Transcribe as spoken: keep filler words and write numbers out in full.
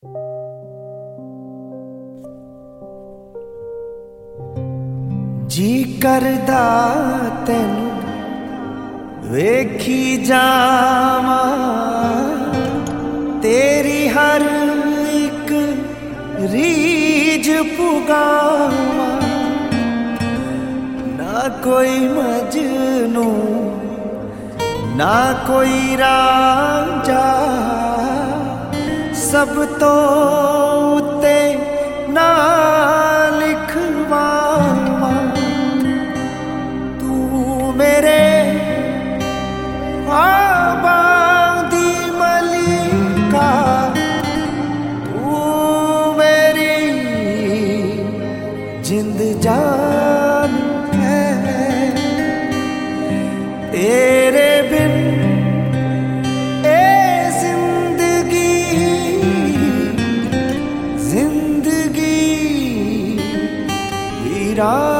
जी करदा तैनू वेखी जावां, तेरी हर एक रीज पुगावां। ना कोई मजनू ना कोई रांझा, सब तो उत्ते ना लिखवावां। तू मेरे ख्वाबां दी मलिका, तू मेरी जिंद जान है। तेरे बिन ए जिंदगी जिंदगी वीरान